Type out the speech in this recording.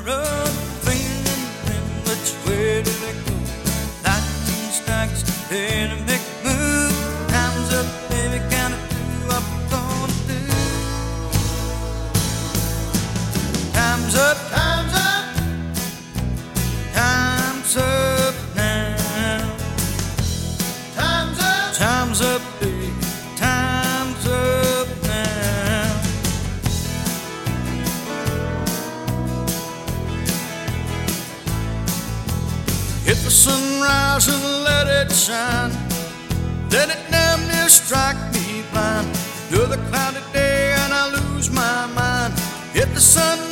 road, thinking which way do they go? Lightning strikes, in a big move. Time's up, baby, gotta do what we're gonna do. Time's up, time's up, time's up now. Time's up, time's up, baby, time's up now. Hit the sunrise and let it shine. Let it damn near strike me blind. Another cloudy day and I lose my mind. Hit the sun